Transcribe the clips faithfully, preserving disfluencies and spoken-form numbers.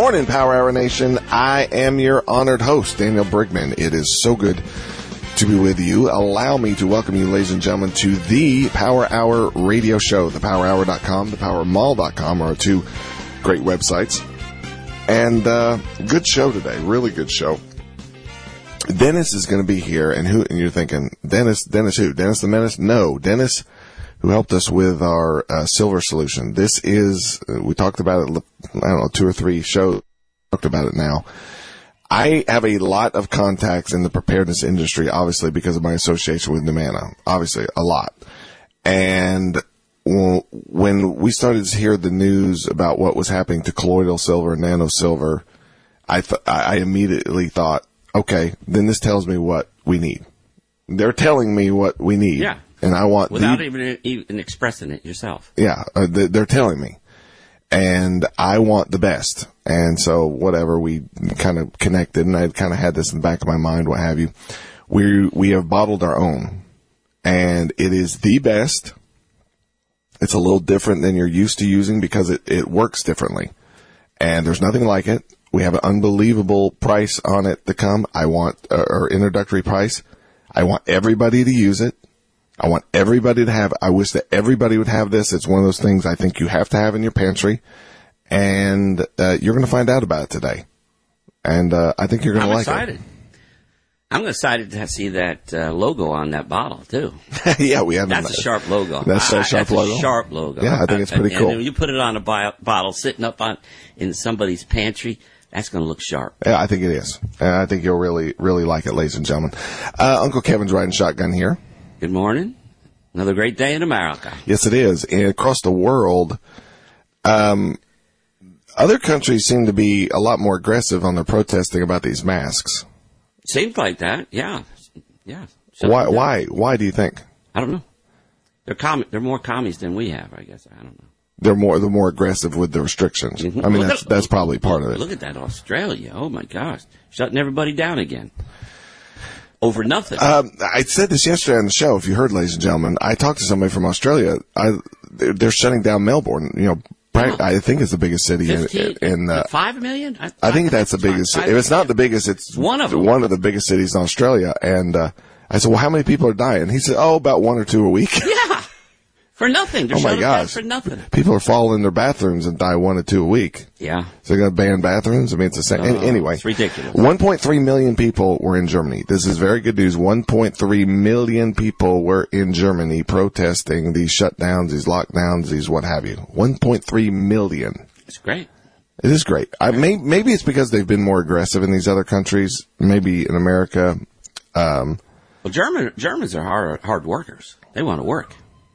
morning, Power Hour Nation. I am your honored host, Daniel Brigman. It is so good to be with you. Allow me to welcome you, ladies and gentlemen, to the Power Hour radio show. the power hour dot com, the power mall dot com are two great websites. And uh, good show today, really good show. Dennis is going to be here, and who? And you're thinking, Dennis, Dennis who? Dennis the Menace? No, Dennis, who helped us with our uh, silver solution. This is, uh, we talked about it, I don't know, two or three shows, talked about it now. I have a lot of contacts in the preparedness industry, obviously, because of my association with Numana. Obviously, a lot. And when we started to hear the news about what was happening to colloidal silver and nano silver, I, th- I immediately thought, okay, then this tells me what we need. They're telling me what we need. Yeah. And I want without the, even even expressing it yourself. Yeah, uh, they're telling me, and I want the best. And so, whatever, we kind of connected, and I kind of had this in the back of my mind, what have you. We we have bottled our own, and it is the best. It's a little different than you're used to using because it it works differently, and there's nothing like it. We have an unbelievable price on it to come. I want uh, our introductory price. I want everybody to use it. I want everybody to have, I wish that everybody would have this. It's one of those things I think you have to have in your pantry. And uh, you're going to find out about it today. And uh, I think you're going to like excited. it. I'm excited to see that uh, logo on that bottle, too. Yeah, we have That's a sharp logo. That's a sharp That's logo. a sharp logo. Yeah, I think it's pretty and, cool. And when you put it on a bi- bottle sitting up on in somebody's pantry, that's going to look sharp. Yeah, I think it is. And I think you'll really, really like it, ladies and gentlemen. Uh, Uncle Kevin's riding shotgun here. Good morning. Another great day in America. Yes, it is. And across the world, um, other countries seem to be a lot more aggressive on their protesting about these masks. Seems like that, yeah. Yeah. Why, like why, why do you think? I don't know. They're com- They're more commies than we have, I guess. I don't know. They're more, they're more aggressive with the restrictions. Mm-hmm. I mean, look that's, at, that's probably part of it. Look at that Australia. Oh my gosh. Shutting everybody down again. Over nothing. Um, I said this yesterday on the show, if you heard, ladies and gentlemen. I talked to somebody from Australia. I, they're, they're shutting down Melbourne. You know, oh. I think it's the biggest city in, in uh, five million? I, I think that's the biggest. Five, five if it's not the biggest, it's one of them. One of the biggest cities in Australia. And uh, I said, well, how many people are dying? He said, oh, about one or two a week. Yeah. For nothing. They're oh my gosh! For nothing. People are falling in their bathrooms and die one or two a week. Yeah. So they're going to ban bathrooms. I mean, it's the same. Uh, anyway, it's ridiculous. one point three million people were in Germany. This is very good news. one point three million people were in Germany protesting these shutdowns, these lockdowns, these what have you. one point three million. It's great. It is great. I may, maybe it's because they've been more aggressive in these other countries. Maybe in America. Um, well, German Germans are hard hard workers. They want to work.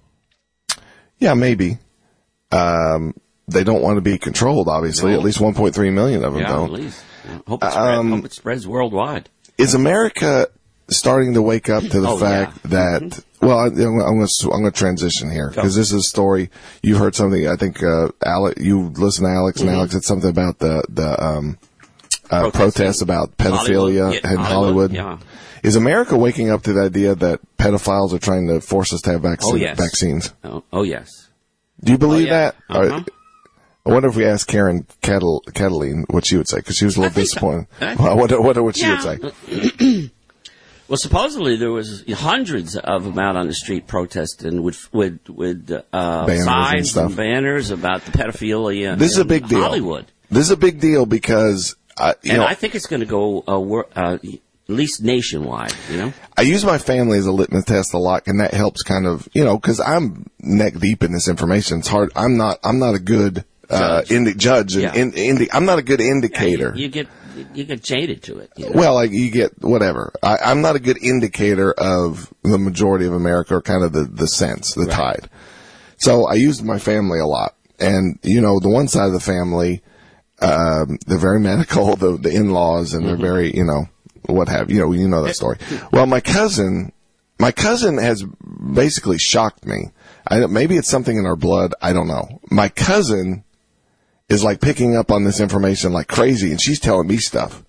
Yeah, maybe. Um, they don't want to be controlled, obviously. No. At least one point three million of them yeah, don't. At least. Yeah. Hope, it spread, um, hope it spreads worldwide. Is America starting to wake up to the oh, fact yeah. that, mm-hmm. well, I, I'm going to I'm going to transition here because this is a story. You've heard something, I think, uh, Alex, you listen to Alex mm-hmm. and Alex said something about the, the, um, uh, protests about pedophilia Hollywood. in Hollywood. Hollywood. Yeah. Is America waking up to the idea that pedophiles are trying to force us to have vac- oh, yes. vaccines? Oh, oh, yes. Do you believe oh, yeah. that? Uh-huh. I wonder if we asked Karen Kettle, Kettling what she would say, because she was a little disappointed. So. I well, I wonder, wonder what yeah. she would say. Well, supposedly there was hundreds of them out on the street protesting with with with uh, banners signs and, and banners about the pedophilia. This is a big deal. Hollywood. This is a big deal because uh, you and know, I think it's going to go uh, uh, at least nationwide. You know, I use my family as a litmus test a lot, and that helps kind of you know because I'm neck deep in this information. It's hard. I'm not. I'm not a good uh, judge. Indi- judge and yeah. in, indi- I'm not a good indicator. Yeah, you, you get. You get jaded to it. You know? Well, like you get whatever. I, I'm not a good indicator of the majority of America or kind of the, the sense, the right. tide. So I use my family a lot. And, you know, the one side of the family, um, they're very medical, the, the in-laws, and they're mm-hmm. very, you know, what have you. You know, you know that story. Well, my cousin, my cousin has basically shocked me. I, maybe it's something in our blood. I don't know. My cousin is like picking up on this information like crazy, and she's telling me stuff.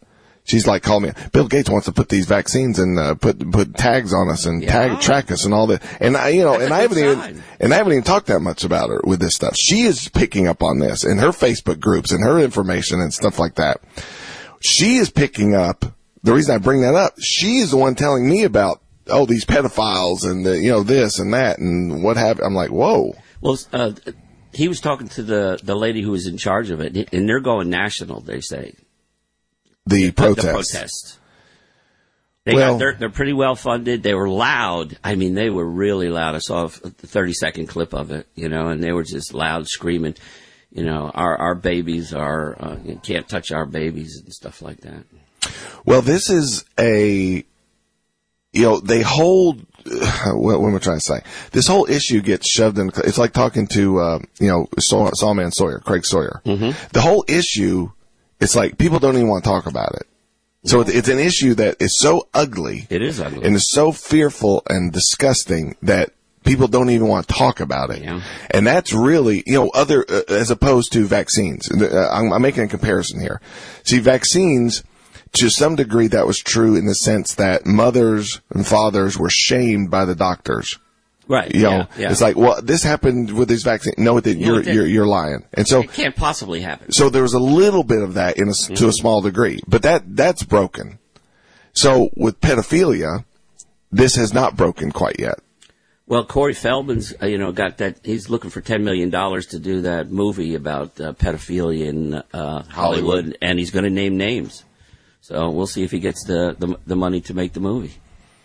She's like, call me. Bill Gates wants to put these vaccines and uh, put put tags on us and Yeah. tag track us and all that. And I, you know, That's and a I haven't good even sign. and I haven't even talked that much about her with this stuff. She is picking up on this in her Facebook groups and her information and stuff like that. She is picking up. The reason I bring that up, she is the one telling me about oh these pedophiles and the, you know this and that and what have. I'm like, whoa. Well, uh, he was talking to the the lady who was in charge of it, and they're going national. They say. The protest. The protest. They Well- got, they're, they're pretty well funded. They were loud. I mean, they were really loud. I saw a thirty second clip of it, you know, and they were just loud screaming, you know, our, our babies are, uh, you can't touch our babies and stuff like that. Well, this is a, you know, they hold, what, what am I trying to say? This whole issue gets shoved in, it's like talking to, uh, you know, Saw, Sawman Sawyer, Craig Sawyer. Mm-hmm. The whole issue, it's like people don't even want to talk about it. So it's, it's an issue that is so ugly. It is ugly. And is so fearful and disgusting that people don't even want to talk about it. Yeah. And that's really, you know, other, uh, as opposed to vaccines. Uh, I'm, I'm making a comparison here. See, vaccines, to some degree, that was true in the sense that mothers and fathers were shamed by the doctors. Right. You know, yeah, yeah. it's like, well, this happened with these vaccines. No, it didn't. No, You're, it didn't. you're, you're lying. And so, It can't possibly happen. so there was a little bit of that in a, Mm-hmm. to a small degree, but that, that's broken. So with pedophilia, this has not broken quite yet. Well, Corey Feldman's, uh, you know, got that. He's looking for ten million dollars to do that movie about uh, pedophilia in uh, Hollywood, Hollywood. and he's going to name names. So we'll see if he gets the, the the money to make the movie.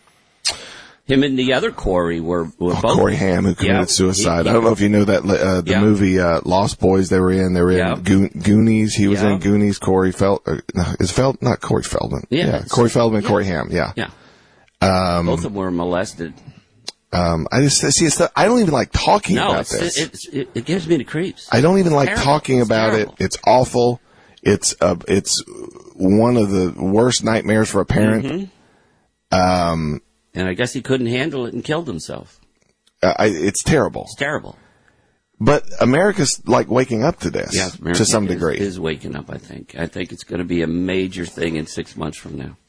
Him and the other Corey were, were Oh, both. Corey Haim, who committed Yeah, suicide. he- I don't know if you know that, uh, the Yeah. movie, uh, Lost Boys they were in. They were in Yeah. Go- Goonies. He was Yeah. in Goonies. Corey Feld, uh, no, is Feld, not Corey Feldman. Yeah, Yeah. it's- Corey Feldman, yeah. Corey Haim. Yeah. Yeah. Um, both of them were molested. Um, I just, see, it's, I don't even like talking No, about it's, this. it's, it, it gives me the creeps. I don't even like Terrible. talking It's about terrible. it. It's awful. It's, uh, it's one of the worst nightmares for a parent. Mm-hmm. Um, And I guess he couldn't handle it and killed himself. uh, I, it's terrible. It's terrible. But America's like waking up to this Yeah, America to some is- degree. Is waking up, I think. I think it's going to be a major thing in six months from now.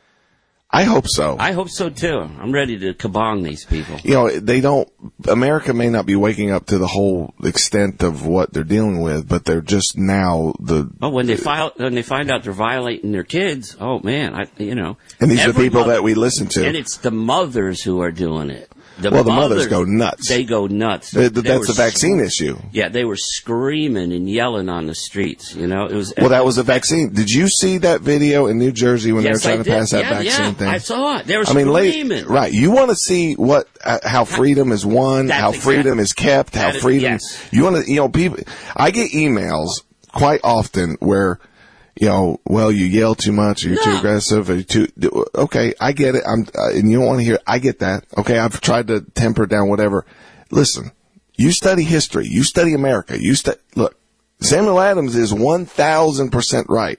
I hope so. I hope so too. I'm ready to kabong these people. you know, they don't, America may not be waking up to the whole extent of what they're dealing with, but they're just now the, Oh, when they file, when they find out they're violating their kids, oh man, I, you know. and these are the every people mother- that we listen to. And it's the mothers who are doing it. The Well, the mothers go nuts. They go nuts. Th- They That's were the vaccine scr- issue. Yeah, they were screaming and yelling on the streets. You know, it was. Well, that was the vaccine. Did you see that video in New Jersey when Yes, they were I trying to did. pass that yeah, vaccine yeah, thing? I saw it. They were I mean, late, screaming. right. You want to see what, uh, how freedom is won, That's how exactly- freedom is kept, how that is- freedom, yes. you want to, you know, people, I get emails quite often where, you know, well, you yell too much, or you're too No. aggressive, or you're too, okay, I get it. I'm, uh, and you don't want to hear, I get that. Okay, I've tried to temper it down, whatever. Listen, you study history, you study America, you study, look, Samuel Adams is one thousand percent right.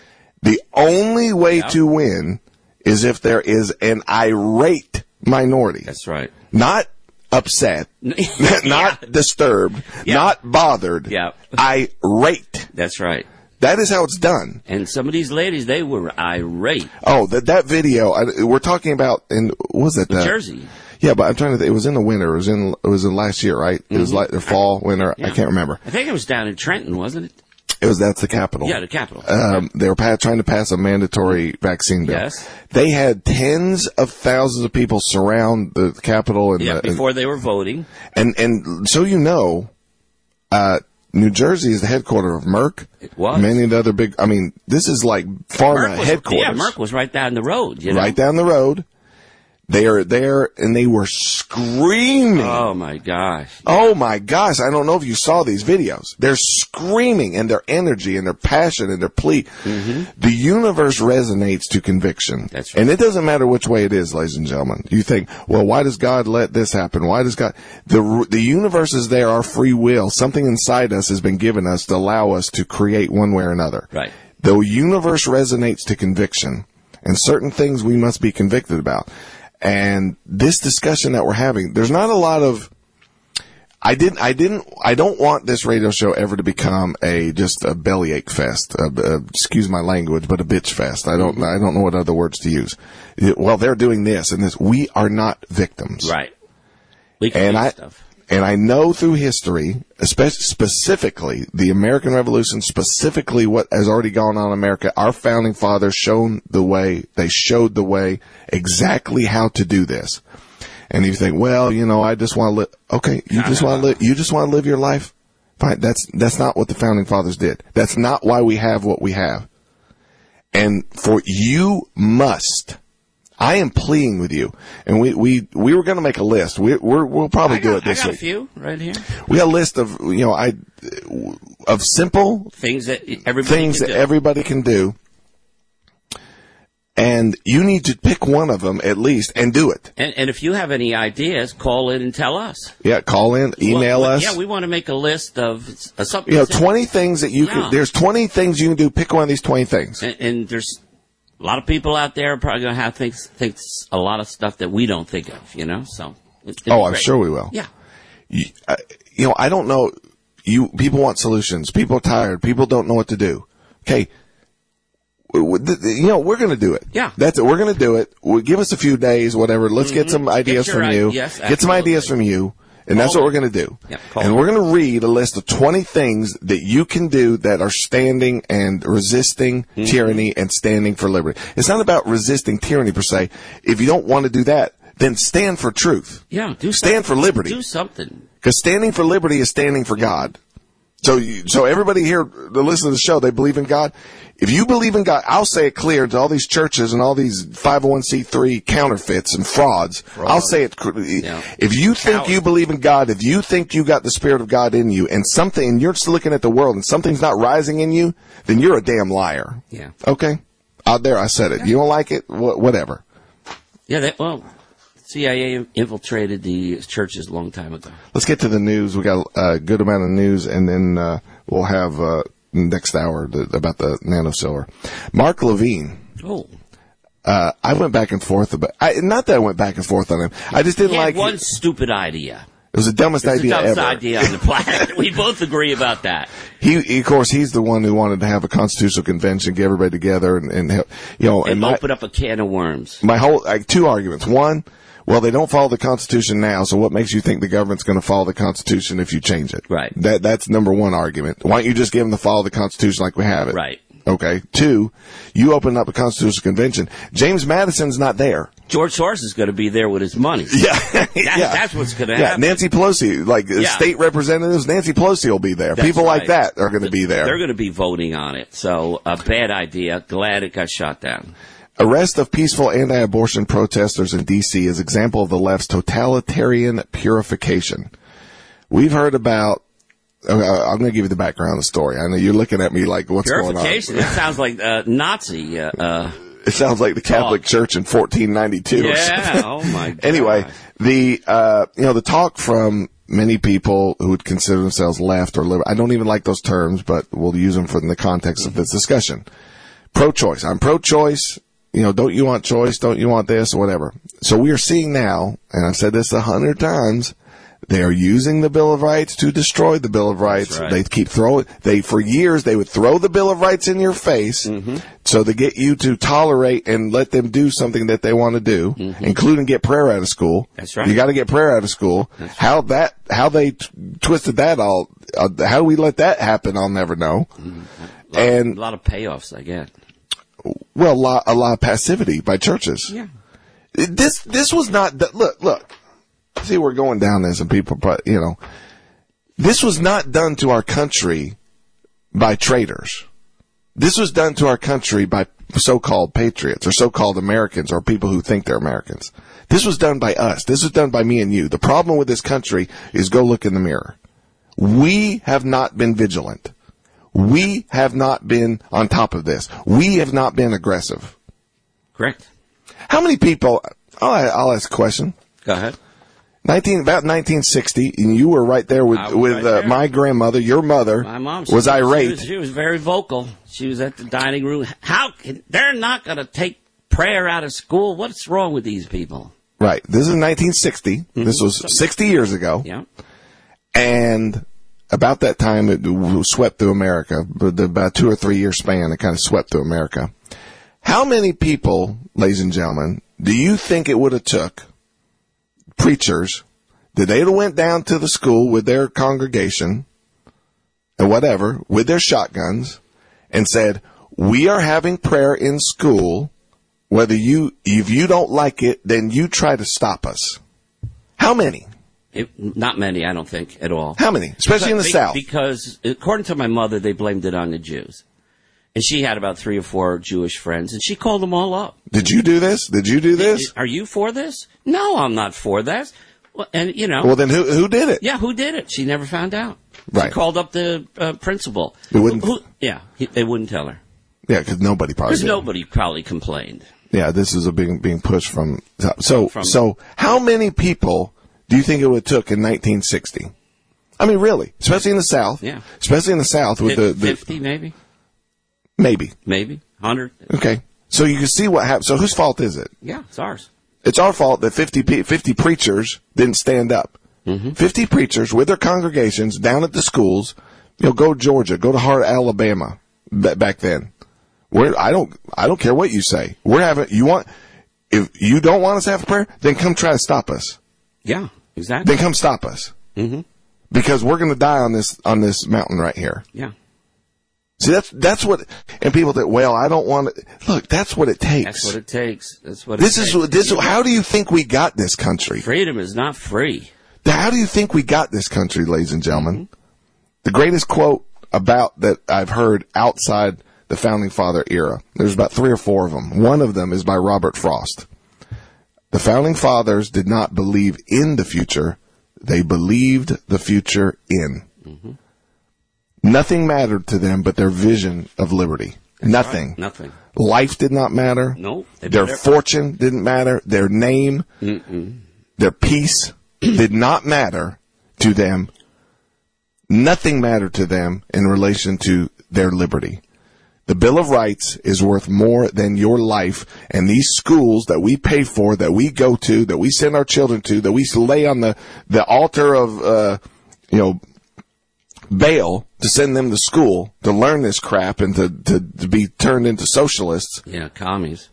The only way Yeah. to win is if there is an irate minority. That's right. Not upset, not disturbed, Yeah. not bothered, Yeah. irate. That's right. That is how it's done. And some of these ladies, they were irate. Oh, that that video, I, we're talking about, in, what was it? New uh, Jersey. Yeah, but I'm trying to think, it was in the winter, it was in, it was in last year, right? It was like the fall, winter, I Yeah. can't remember. I think it was down in Trenton, wasn't it? It was, that's the capital. Yeah, the capital. Um, they were pa- trying to pass a mandatory vaccine bill. Yes. They had tens of thousands of people surround the Capitol, and yeah, the, before they were voting. and and so you know, uh, New Jersey is the headquarters of Merck. It was. Many of the other big. I mean, this is like pharma Merck was, headquarters. yeah, Merck was right down the road. You know? right down the road. They are there, and they were screaming. Oh my gosh. Oh my gosh, I don't know if you saw these videos. They're screaming, and their energy and their passion and their plea. Mm-hmm. The universe resonates to conviction. That's right. And it doesn't matter which way it is, ladies and gentlemen. You think, well, why does God let this happen? Why does God, the, the universe is there, our free will. Something inside us has been given us to allow us to create one way or another. Right. The universe resonates to conviction, and certain things we must be convicted about. And this discussion that we're having, there's not a lot of, I didn't, I didn't, I don't want this radio show ever to become a, just a bellyache fest. Uh, uh, excuse my language, but a bitch fest. I don't, I don't know what other words to use. It, well, they're doing this and this. We are not victims. Right. We can and do I, stuff. And I know through history, especially specifically the American Revolution, specifically what has already gone on in America, our founding fathers shown the way, they showed the way exactly how to do this. And you think, well, you know, I just want to live. Okay, you just want to live. You just want to live your life. Fine. That's that's not what the founding fathers did. That's not why we have what we have. And for you must. I am pleading with you. And we we we were going to make a list. We we're, we'll probably I got, do it this I got week. a few right here. We got a list of you know I of simple things that everybody things can that do. everybody can do. And you need to pick one of them at least and do it. And, and if you have any ideas, call in and tell us. Yeah, call in, email well, us. Yeah, we want to make a list of uh, something. You know, twenty things that you yeah. can, there's twenty things you can do. Pick one of these twenty things. And, and there's a lot of people out there probably going to have things, thinks a lot of stuff that we don't think of, you know, so. It, oh, I'm great. sure we will. Yeah. You, uh, you know, I don't know. You, people want solutions. People are tired. People don't know what to do. Okay. You know, we're going to do it. Yeah. That's it. We're going to do it. We'll give us a few days, whatever. Let's mm-hmm. get some ideas get from right. you. Yes, get some ideas from you. And call that's what me. we're going to do. Yeah, and me. we're going to read a list of twenty things that you can do that are standing and resisting mm-hmm. tyranny and standing for liberty. It's not about resisting tyranny per se. If you don't want to do that, then stand for truth. Yeah. Do stand something. for liberty. Do something. Because standing for liberty is standing for God. So, you, so everybody here that listen to the show, they believe in God. If you believe in God, I'll say it clear to all these churches and all these five oh one c three counterfeits and frauds. Fraud. I'll say it. Yeah. If you think Coward. you believe in God, if you think you got the Spirit of God in you and something, and you're just looking at the world and something's not rising in you, then you're a damn liar. Yeah. Okay? Out there, I said it. Yeah. You don't like it? Wh- whatever. Yeah, that, well, C I A infiltrated the churches a long time ago. Let's get to the news. We got a good amount of news, and then uh, we'll have uh, next hour the, about the nano silver. Mark Levine. Oh. Uh, I went back and forth about. I, not that I went back and forth on him. I just didn't he had like one it. stupid idea. It was the dumbest it's idea the dumbest ever. idea on the planet. We both agree about that. He, he, of course, he's the one who wanted to have a constitutional convention, get everybody together, and, and you know, and, and open my, up a can of worms. My whole like, two arguments. One, well, they don't follow the Constitution now, so what makes you think the government's going to follow the Constitution if you change it? Right. That that's number one argument. Why don't you just give them to follow the Constitution like we have it? Right. Okay. Two, you open up a constitutional convention. James Madison's not there. George Soros is going to be there with his money. Yeah. that, yeah. That's what's going to yeah. happen. Nancy Pelosi, like yeah. state representatives, Nancy Pelosi will be there. That's People right. like that are going to be there. They're going to be voting on it. So a bad idea. Glad it got shot down. Arrest of peaceful anti-abortion protesters in D C is example of the left's totalitarian purification. We've heard about. Uh, I'm going to give you the background of the story. I know you're looking at me like, what's going on? Purification? That sounds like uh, Nazi. Uh, uh, it sounds like the Catholic talk. Church in fourteen ninety-two. Yeah. Or something. Oh my God. Anyway, the uh, you know the talk from many people who would consider themselves left or liberal. I don't even like those terms, but we'll use them for in the context of this discussion. Pro-choice. I'm pro-choice. You know, don't you want choice? Don't you want this or whatever? So we are seeing now, and I've said this a hundred times, they are using the Bill of Rights to destroy the Bill of Rights. Right. They keep throwing, they, for years, they would throw the Bill of Rights in your face, mm-hmm. so to get you to tolerate and let them do something that they want to do, mm-hmm. including get prayer out of school. That's right. You gotta get prayer out of school. That's how right. that, how they t- twisted that all, uh, how do we let that happen, I'll never know. Mm-hmm. A lot, and, a lot of payoffs, I get. Well, a lot, a lot of passivity by churches. Yeah. This, this was not, look, look. See, we're going down this and people, but, you know, this was not done to our country by traitors. This was done to our country by so-called patriots or so-called Americans or people who think they're Americans. This was done by us. This was done by me and you. The problem with this country is go look in the mirror. We have not been vigilant. We have not been on top of this. We have not been aggressive. Correct. How many people, I'll, I'll ask a question. Go ahead. Nineteen about nineteen sixty, and you were right there with with right uh, there. my grandmother. Your mother, my mom, was irate. She was, she was very vocal. She was at the dining room. How can, they're not going to take prayer out of school? What's wrong with these people? Right. This is nineteen sixty. Mm-hmm. This was sixty years ago. Yeah. And about that time, it swept through America. About two or three year span, it kind of swept through America. How many people, ladies and gentlemen, do you think it would have took preachers that they'd have went down to the school with their congregation and whatever, with their shotguns, and said, we are having prayer in school. Whether you, if you don't like it, then you try to stop us. How many? It, not many, I don't think, at all. How many? Especially in the Be- South. Because, according to my mother, they blamed it on the Jews. And she had about three or four Jewish friends, and she called them all up. Did you do this? Did you do this? Are you for this? No, I'm not for that. Well, and, you know. Well, then who who did it? Yeah, who did it? She never found out. Right. She called up the uh, principal. They wouldn't. Who, who, yeah, he, they wouldn't tell her. Yeah, because nobody probably Because did. nobody probably complained. Yeah, this is a being being pushed from. So From- so how many people do you think it would have took in nineteen sixty? I mean, really, especially in the South. Yeah. Especially in the South with the, the fifty, maybe, maybe. maybe hundred. Okay. So you can see what happened. So whose fault is it? Yeah, it's ours. It's our fault that fifty, pe- fifty preachers didn't stand up. Mm-hmm. fifty preachers with their congregations down at the schools. You know, go to Georgia, go to Hart, Alabama. B- back then, we're, I don't, I don't care what you say. We're having. You want, if you don't want us to have a prayer, then come try to stop us. Yeah, exactly. Then come stop us. Mm-hmm. Because we're going to die on this on this mountain right here. Yeah. See, that's that's what. And people that, well, I don't want to. Look, that's what it takes. That's what it takes. That's what. This it is takes. this. How do you think we got this country? Freedom is not free. How do you think we got this country, ladies and gentlemen? Mm-hmm. The greatest quote about that I've heard outside the Founding Father era. There's about three or four of them. One of them is by Robert Frost. The Founding Fathers did not believe in the future. They believed the future in. Mm-hmm. Nothing mattered to them but their vision of liberty. That's Nothing. Right. Nothing. Life did not matter. Nope. Their better. fortune didn't matter. Their name, Mm-mm. their peace did not matter to them. Nothing mattered to them in relation to their liberty. The Bill of Rights is worth more than your life, and these schools that we pay for, that we go to, that we send our children to, that we lay on the, the altar of, uh, you know, bail to send them to school to learn this crap and to, to, to be turned into socialists. Yeah, commies.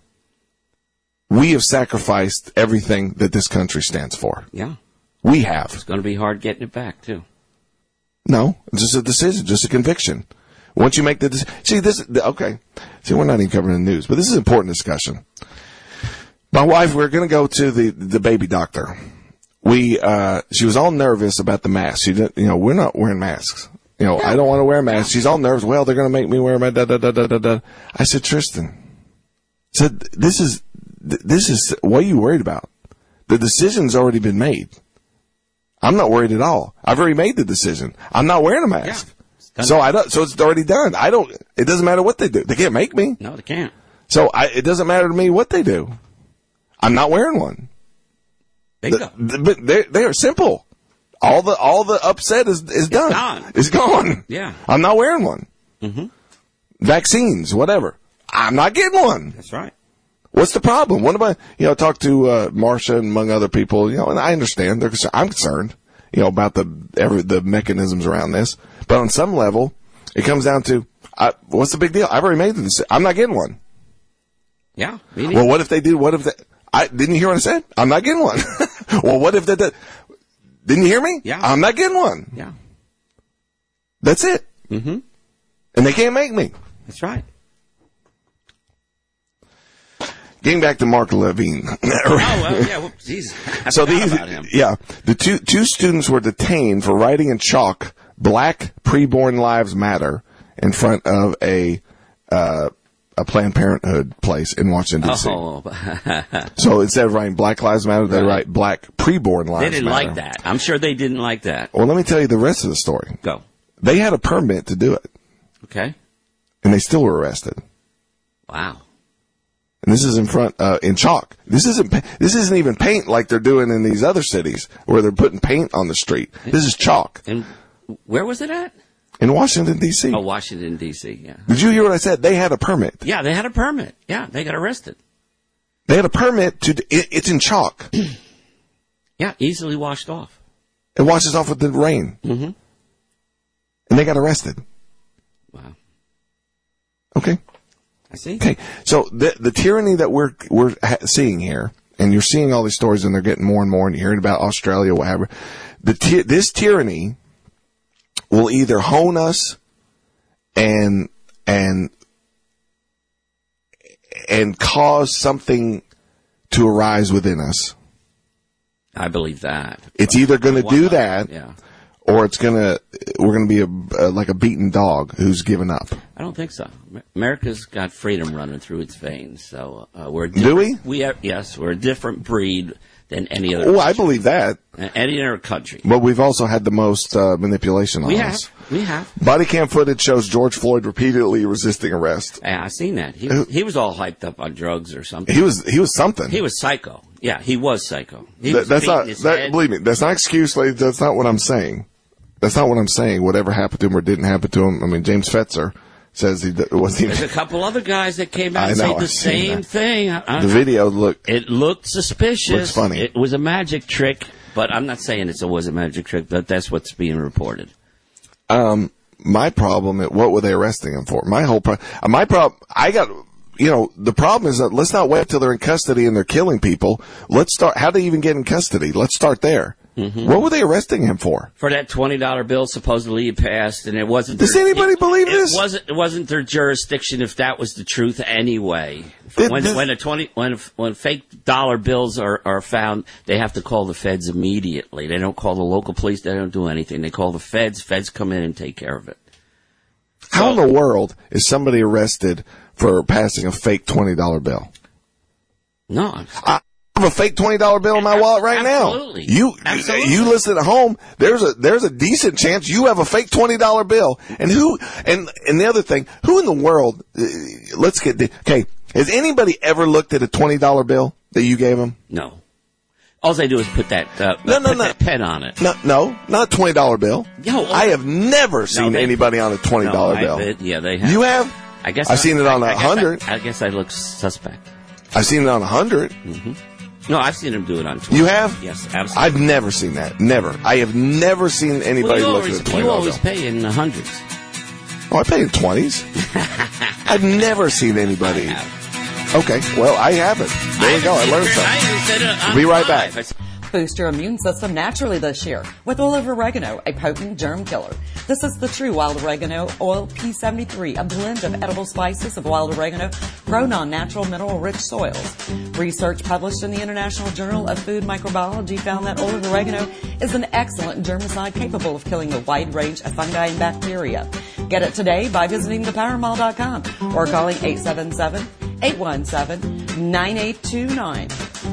We have sacrificed everything that this country stands for. Yeah. We have. It's going to be hard getting it back, too. No, it's just a decision, just a conviction. Once you make the decision, see this, okay. See, we're not even covering the news, but this is an important discussion. My wife, we're going to go to the the baby doctor. We, uh, she was all nervous about the mask. She didn't, you know, we're not wearing masks. You know, I don't want to wear a mask. She's all nervous. Well, they're going to make me wear my da da da da da da. I said, Tristan, said this is this is what are you worried about? The decision's already been made. I'm not worried at all. I've already made the decision. I'm not wearing a mask. Yeah, so I don't, so it's already done. I don't, it doesn't matter what they do. They can't make me. No, they can't. So I, it doesn't matter to me what they do. I'm not wearing one. Bingo. The, the, they, they are simple. All the, all the upset is, is done. Gone. It's gone. Yeah. I'm not wearing one. Mm-hmm. Vaccines, whatever. I'm not getting one. That's right. What's the problem? What am I, you know, talk to, uh, Marcia and among other people, you know, and I understand. They're concerned. I'm concerned, you know, about the, every, the mechanisms around this. But on some level, it comes down to, I, what's the big deal? I've already made the decision. I'm not getting one. Yeah. Me Well, what if they do? What if they, I, didn't you hear what I said? I'm not getting one. Well, what if they did? Didn't you hear me? Yeah. I'm not getting one. Yeah. That's it. Mm-hmm. And they can't make me. That's right. Getting back to Mark Levine. Oh, well, yeah. Well, Jesus. I so forgot these, about him. yeah, the two two students were detained for writing in chalk "Black Preborn Lives Matter" in front of a uh, a Planned Parenthood place in Washington D C. Oh. So instead of writing "Black Lives Matter," they Right. write "Black Preborn Lives Matter." They didn't like that. I'm sure they didn't like that. Well, let me tell you the rest of the story. Go. They had a permit to do it, Okay. and they still were arrested. Wow. And this is in front, uh, in chalk. This isn't, this isn't even paint like they're doing in these other cities where they're putting paint on the street. This is chalk. And where was it at? In Washington, D C. Oh, Washington, D C, yeah. Did you hear what I said? They had a permit. Yeah, they had a permit. Yeah, they got arrested. They had a permit to, it, it's in chalk. Yeah, easily washed off. It washes off with the rain. Mm-hmm. And they got arrested. Wow. Okay. I see. Okay. So the the tyranny that we're we're ha- seeing here, and you're seeing all these stories, and they're getting more and more, and you're hearing about Australia, whatever. The ty- this tyranny will either hone us and and and cause something to arise within us. I believe that. It's either going to do that, yeah. or it's going to we're going to be a, a like a beaten dog who's given up. I don't think so. America's got freedom running through its veins, so uh, we're do we? We are, yes, we're a different breed than any other. Oh, country. I believe that. Any other country. But we've also had the most uh, manipulation on we us. Have. We have. Body cam footage shows George Floyd repeatedly resisting arrest. Yeah, I seen that. He, he was all hyped up on drugs or something. He was he was something. He was psycho. Yeah, he was psycho. He That, was that's not. his That, head. believe me, that's not excuse, ladies. That's not what I'm saying. That's not what I'm saying. Whatever happened to him or didn't happen to him. I mean, James Fetzer says he wasn't. There's a couple other guys that came out I and know, said the I've seen same that. thing. I, The video looked. It looked suspicious. Looks funny. It was a magic trick, but I'm not saying it was a magic trick, but that's what's being reported. Um, my problem. What were they arresting him for? My whole pro- my problem. I got. You know, the problem is that let's not wait till they're in custody and they're killing people. Let's start. How do they even get in custody? Let's start there. Mm-hmm. What were they arresting him for? For that twenty dollar bill supposedly he passed, and it wasn't. Does their, anybody it, believe it this? Wasn't it wasn't their jurisdiction if that was the truth anyway. Did, when did, when a twenty when when fake dollar bills are, are found, they have to call the feds immediately. They don't call the local police. They don't do anything. They call the feds. Feds come in and take care of it. So, how in the world is somebody arrested for passing a fake twenty dollar bill? No. I have a fake twenty dollar bill in my wallet right Absolutely. now. You, Absolutely. you listen at home. There's a there's a decent chance you have a fake twenty dollar bill. And who? And and the other thing, who in the world? Uh, let's get the, okay. Has anybody ever looked at a twenty dollar bill that you gave them? No. All they do is put that uh, No, no, put no. that pen on it. No, no, not a twenty dollar bill. No, I have never seen they- anybody on a twenty dollar no, bill. I, it, yeah, they have. You have? I guess I've I, seen it on I- a I guess hundred. I, I guess I look suspect. I've seen it on a hundred. No, I've seen them do it on twenty. You have? Yes, absolutely. I've never seen that. Never. I have never seen anybody well, you look always, at a twenty you dollar always bill. pay in the hundreds. Oh, I pay in twenties. I've never seen anybody. I have. Okay, well, I haven't. There we go. I learned something. I said it on Be right live. back. Boost your immune system naturally this year with olive oregano, a potent germ killer. This is the true wild oregano oil P seventy-three, a blend of edible spices of wild oregano grown on natural mineral-rich soils. Research published in the International Journal of Food Microbiology found that olive oregano is an excellent germicide capable of killing a wide range of fungi and bacteria. Get it today by visiting the power mall dot com or calling eight seven seven, eight one seven, nine eight two nine.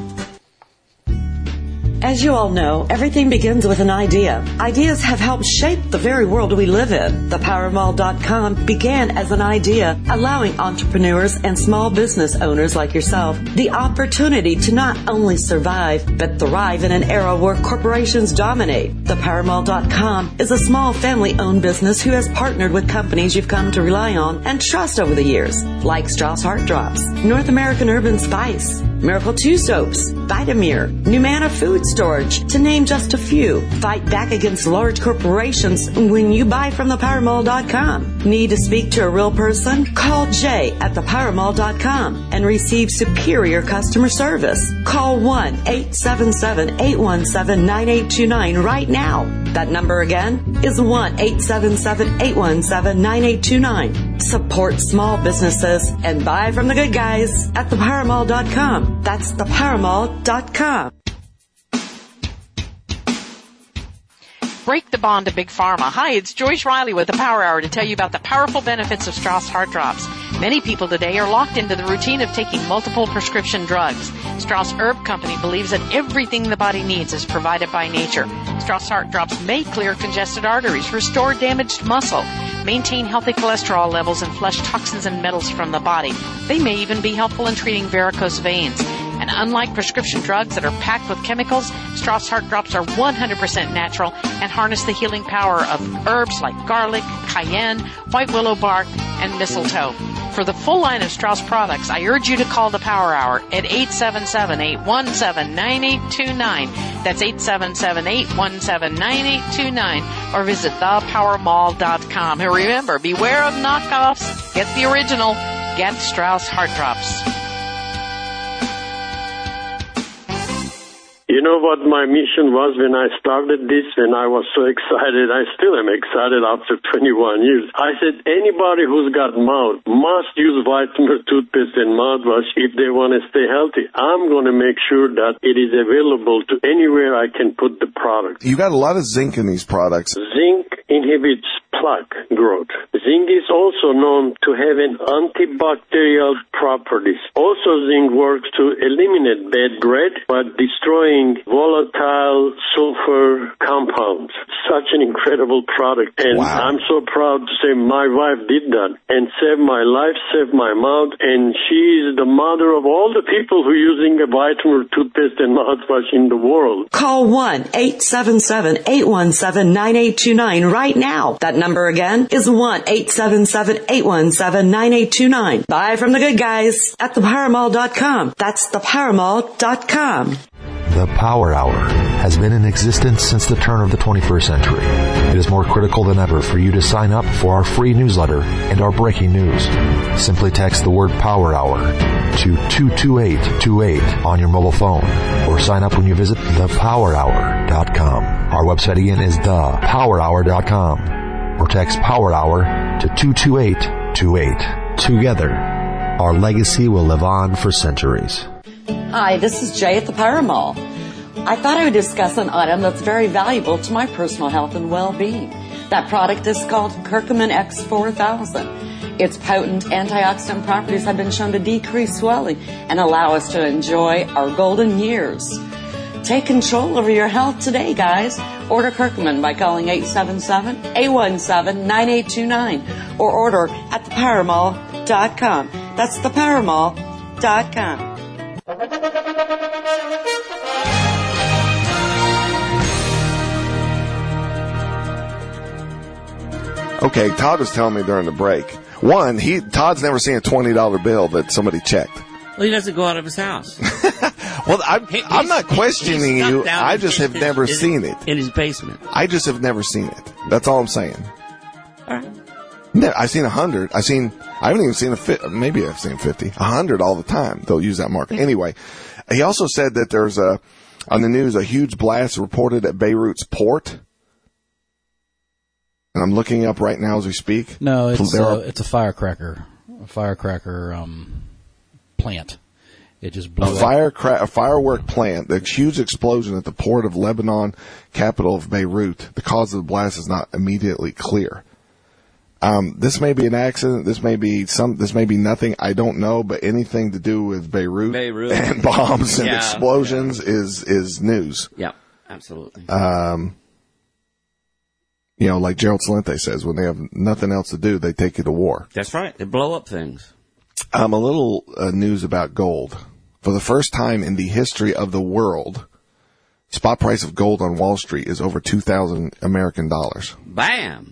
As you all know, everything begins with an idea. Ideas have helped shape the very world we live in. the power mall dot com began as an idea, allowing entrepreneurs and small business owners like yourself the opportunity to not only survive, but thrive in an era where corporations dominate. the power mall dot com is a small family-owned business who has partnered with companies you've come to rely on and trust over the years, like Strauss Heart Drops, North American Urban Spice, Miracle two Soaps, Vitamir, Numana Food Storage, to name just a few. Fight back against large corporations when you buy from the power mall dot com. Need to speak to a real person? Call Jay at the power mall dot com and receive superior customer service. Call one eight seven seven, eight one seven, nine eight two nine right now. That number again is one eight seven seven, eight one seven, nine eight two nine. Support small businesses and buy from the good guys at the power mall dot com. That's the power mall dot com. Break the bond to Big Pharma. Hi, it's Joyce Riley with the Power Hour to tell you about the powerful benefits of Strauss Heart Drops. Many people today are locked into the routine of taking multiple prescription drugs. Strauss Herb Company believes that everything the body needs is provided by nature. Strauss Heart Drops may clear congested arteries, restore damaged muscle, maintain healthy cholesterol levels, and flush toxins and metals from the body. They may even be helpful in treating varicose veins. And unlike prescription drugs that are packed with chemicals, Strauss Heart Drops are one hundred percent natural and harness the healing power of herbs like garlic, cayenne, white willow bark, and mistletoe. For the full line of Strauss products, I urge you to call the Power Hour at eight seven seven, eight one seven, nine eight two nine. That's eight seven seven, eight one seven, nine eight two nine. Or visit the power mall dot com. And remember, beware of knockoffs. Get the original. Get Strauss Heart Drops. You know what my mission was when I started this, when I was so excited? I still am excited after twenty-one years. I said anybody who's got mouth must use vitamin toothpaste and mouthwash if they want to stay healthy. I'm going to make sure that it is available to anywhere I can put the product. You got a lot of zinc in these products. Zinc inhibits plaque growth. Zinc is also known to have an antibacterial properties. Also, zinc works to eliminate bad breath by destroying volatile sulfur compounds. Such an incredible product. And wow. I'm so proud to say my wife did that and saved my life, saved my mouth, and she is the mother of all the people who are using a vitamin toothpaste and mouthwash in the world. Call one eight seven seven, eight one seven, nine eight two nine right now. That number again is one eight seven seven, eight one seven, nine eight two nine. Buy from the good guys at the power mall dot com. That's the power mall dot com. The Power Hour has been in existence since the turn of the twenty-first century. It is more critical than ever for you to sign up for our free newsletter and our breaking news. Simply text the word Power Hour to two two eight two eight on your mobile phone or sign up when you visit the power hour dot com. Our website again is the power hour dot com or text Power Hour to two two eight two eight. Together, our legacy will live on for centuries. Hi, this is Jay at the Power Mall. I thought I would discuss an item that's very valuable to my personal health and well-being. That product is called Curcumin X four thousand. Its potent antioxidant properties have been shown to decrease swelling and allow us to enjoy our golden years. Take control over your health today, guys. Order Curcumin by calling eight seven seven, eight one seven, nine eight two nine or order at the power mall dot com. That's the power mall dot com. Okay, Todd was telling me during the break. One, he Todd's never seen a twenty dollar bill that somebody checked. Well, he doesn't go out of his house. Well, I'm, He- I'm not he's- questioning he's you. stuck down I in just his- have never his- seen it. in his basement. I just have never seen it. That's all I'm saying. All right. No, I've seen a hundred. I've seen. I haven't even seen a fi- maybe I've seen fifty. A hundred all the time. They'll use that mark anyway. He also said that there's a on the news a huge blast reported at Beirut's port. And I'm looking up right now as we speak. No, it's There uh, are- it's a firecracker, a firecracker um, plant. It just blew A up. fire cra- a firework plant, the huge explosion at the port of Lebanon, capital of Beirut. The cause of the blast is not immediately clear. Um, this may be an accident. This may be some. This may be nothing. I don't know. But anything to do with Beirut, Beirut. and bombs and Yeah, explosions is is news. Yeah, absolutely. Um, you know, like Gerald Celente says, when they have nothing else to do, they take you to war. That's right. They blow up things. Um, a little uh, news about gold. For the first time in the history of the world, spot price of gold on Wall Street is over two thousand American dollars. Bam.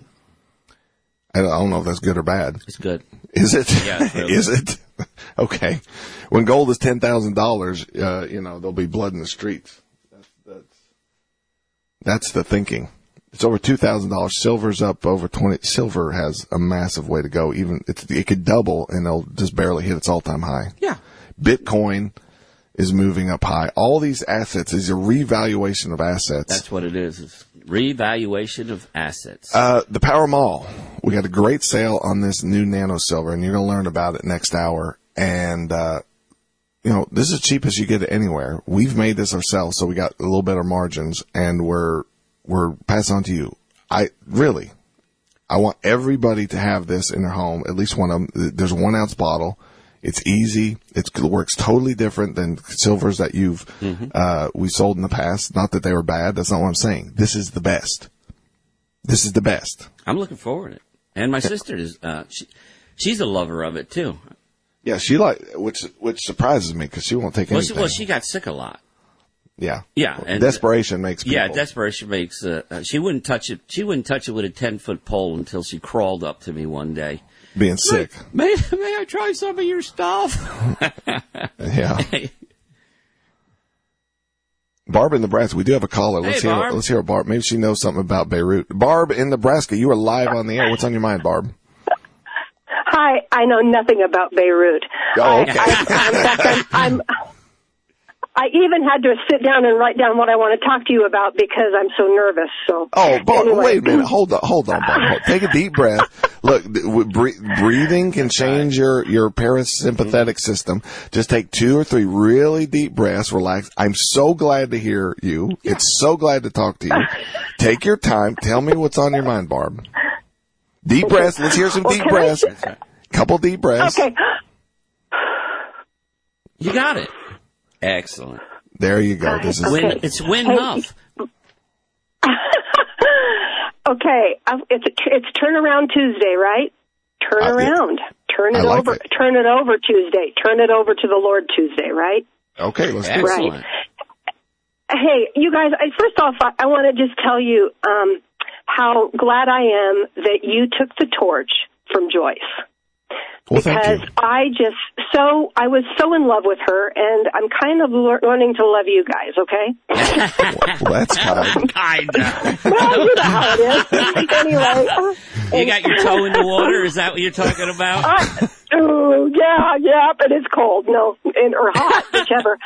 I don't know if that's good or bad. It's good. Is it? Yeah, it's really Is it? Okay. When gold is ten thousand dollars, uh, you know, there'll be blood in the streets. That's, that's, that's the thinking. It's over two thousand dollars. Silver's up over twenty. Silver has a massive way to go. Even it's, it could double and it'll just barely hit its all-time high. Yeah. Bitcoin is moving up high. All these assets is a revaluation of assets. That's what it is. It's revaluation of assets. Uh, the Power Mall. We got a great sale on this new nano silver, and you're going to learn about it next hour. And, uh, you know, this is cheap as you get it anywhere. We've made this ourselves, so we got a little better margins, and we're, we're passing on to you. I, really, I want everybody to have this in their home, at least one of them. There's a one ounce bottle. It's easy. It's, it works totally different than silvers that you've, mm-hmm. uh, we sold in the past. Not that they were bad. That's not what I'm saying. This is the best. This is the best. I'm looking forward to it. And my sister is, uh, she, she's a lover of it too. Yeah, she like, which, which surprises me because she won't take Well anything. she, well, she got sick a lot. Yeah. Yeah. And desperation makes people. Yeah, desperation makes, uh, uh, she wouldn't touch it, she wouldn't touch it with a ten foot pole until she crawled up to me one day. being sick. May, may I try some of your stuff? Yeah. Barb in Nebraska, we do have a caller. Let's Hey, hear. Barb. Let's hear Barb. Maybe she knows something about Beirut. Barb in Nebraska, you are live on the air. What's on your mind, Barb? Hi, I know nothing about Beirut. Oh, okay. I, I, in fact, I'm, I'm, I even had to sit down and write down what I want to talk to you about because I'm so nervous. So. Oh, Barb, anyway. wait a minute. Hold on, hold on, Barb. Hold- Take a deep breath. Look, th- w- bre- breathing can change your, your parasympathetic system. Just take two or three really deep breaths, relax. I'm so glad to hear you. It's so glad to talk to you. Take your time. Tell me what's on your mind, Barb. Deep breaths. Let's hear some Well, deep can I breaths. s- Couple deep breaths. Okay. You got it. Excellent. There you go. This is Win, it's win Hey, Huff. Okay, I- it's it's turnaround Tuesday, right? Turn Uh, yeah. around. Turn I it like over. it. Turn it over Tuesday. Turn it over to the Lord Tuesday, right? okay. Let's do it. Right. Excellent. Hey, you guys, I, first off, I, I want to just tell you um, how glad I am that you took the torch from Joyce. Well, thank Because you. I just so, I was so in love with her, and I'm kind of lear- learning to love you guys, okay? Well, that's kind. Kinda. Well, you know how it is. Anyway. uh, You got your toe in the water? Is that what you're talking about? I, oh, yeah, yeah, but it's cold. No, and, or hot, whichever.